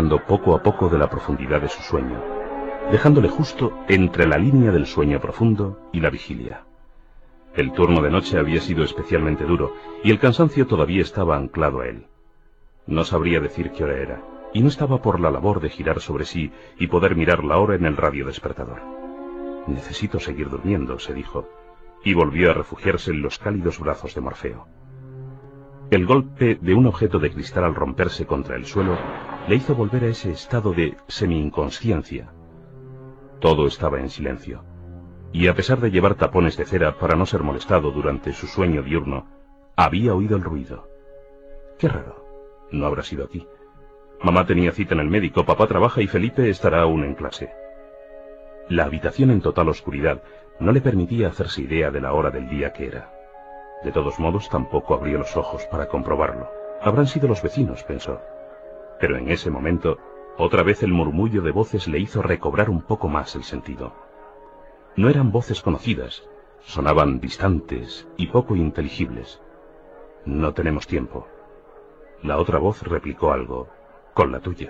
sacando poco a poco de la profundidad de su sueño, dejándole justo entre la línea del sueño profundo y la vigilia. El turno de noche había sido especialmente duro, y el cansancio todavía estaba anclado a él. No sabría decir qué hora era, y no estaba por la labor de girar sobre sí y poder mirar la hora en el radio despertador. Necesito seguir durmiendo, se dijo, y volvió a refugiarse en los cálidos brazos de Morfeo. El golpe de un objeto de cristal al romperse contra el suelo le hizo volver a ese estado de semi-inconsciencia. Todo estaba en silencio, y a pesar de llevar tapones de cera para no ser molestado durante su sueño diurno, había oído el ruido. Qué raro, no habrá sido aquí. Mamá tenía cita en el médico, papá trabaja y Felipe estará aún en clase. La habitación en total oscuridad no le permitía hacerse idea de la hora del día que era. De todos modos, tampoco abrió los ojos para comprobarlo. Habrán sido los vecinos, pensó. Pero en ese momento, otra vez el murmullo de voces le hizo recobrar un poco más el sentido. No eran voces conocidas, sonaban distantes y poco inteligibles. No tenemos tiempo. La otra voz replicó algo, con la tuya.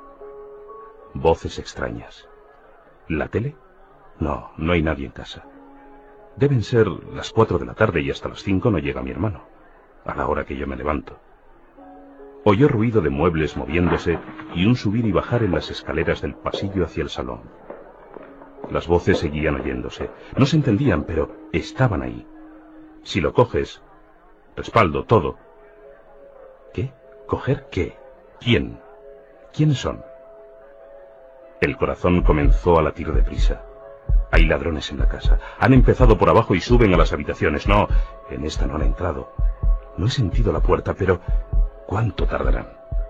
Voces extrañas. ¿La tele? No, no hay nadie en casa. Deben ser las 4 de la tarde y hasta las 5 no llega mi hermano, a la hora que yo me levanto. Oyó ruido de muebles moviéndose y un subir y bajar en las escaleras del pasillo hacia el salón. Las voces seguían oyéndose. No se entendían, pero estaban ahí. Si lo coges, respaldo, todo. ¿Qué? ¿Coger qué? ¿Quién? ¿Quiénes son? El corazón comenzó a latir deprisa. Hay ladrones en la casa. Han empezado por abajo y suben a las habitaciones. No, en esta no han entrado. No he sentido la puerta, pero ¿cuánto tardarán?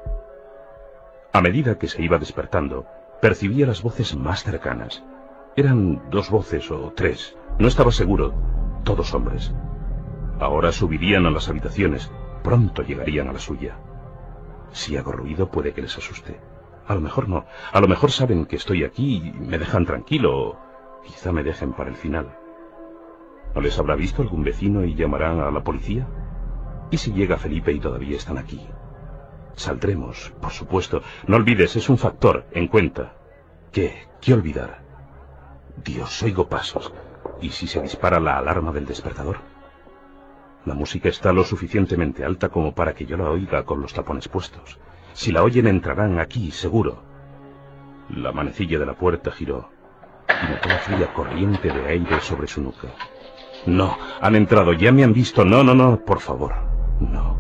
A medida que se iba despertando, percibía las voces más cercanas. Eran 2 voces o 3. No estaba seguro. Todos hombres. Ahora subirían a las habitaciones. Pronto llegarían a la suya. Si hago ruido puede que les asuste. A lo mejor no. A lo mejor saben que estoy aquí y me dejan tranquilo, o quizá me dejen para el final. ¿No les habrá visto algún vecino y llamarán a la policía? ¿Y si llega Felipe y todavía están aquí? Saldremos, por supuesto. No olvides, es un factor, en cuenta. ¿Qué? ¿Qué olvidar? Dios, oigo pasos. ¿Y si se dispara la alarma del despertador? La música está lo suficientemente alta como para que yo la oiga con los tapones puestos. Si la oyen entrarán aquí, seguro. La manecilla de la puerta giró y notó la fría corriente de aire sobre su nuca. No, han entrado, ya me han visto. No, no, no, por favor, no.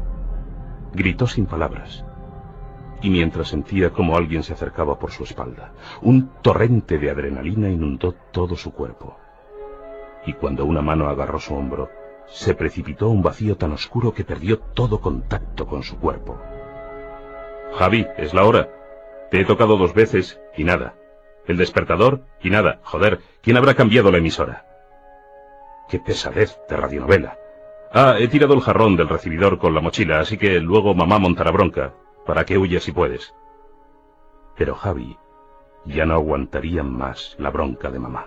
Gritó sin palabras, y mientras sentía como alguien se acercaba por su espalda, un torrente de adrenalina inundó todo su cuerpo. Y cuando una mano agarró su hombro, se precipitó a un vacío tan oscuro que perdió todo contacto con su cuerpo. Javi, es la hora. Te he tocado 2 veces y nada. El despertador y nada. Joder, ¿quién habrá cambiado la emisora? ¡Qué pesadez de radionovela! Ah, he tirado el jarrón del recibidor con la mochila, así que luego mamá montará bronca, para que huyas si puedes. Pero Javi ya no aguantaría más la bronca de mamá.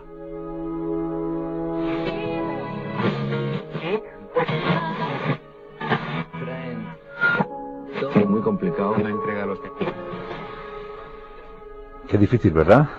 Muy complicado. Qué difícil, ¿verdad?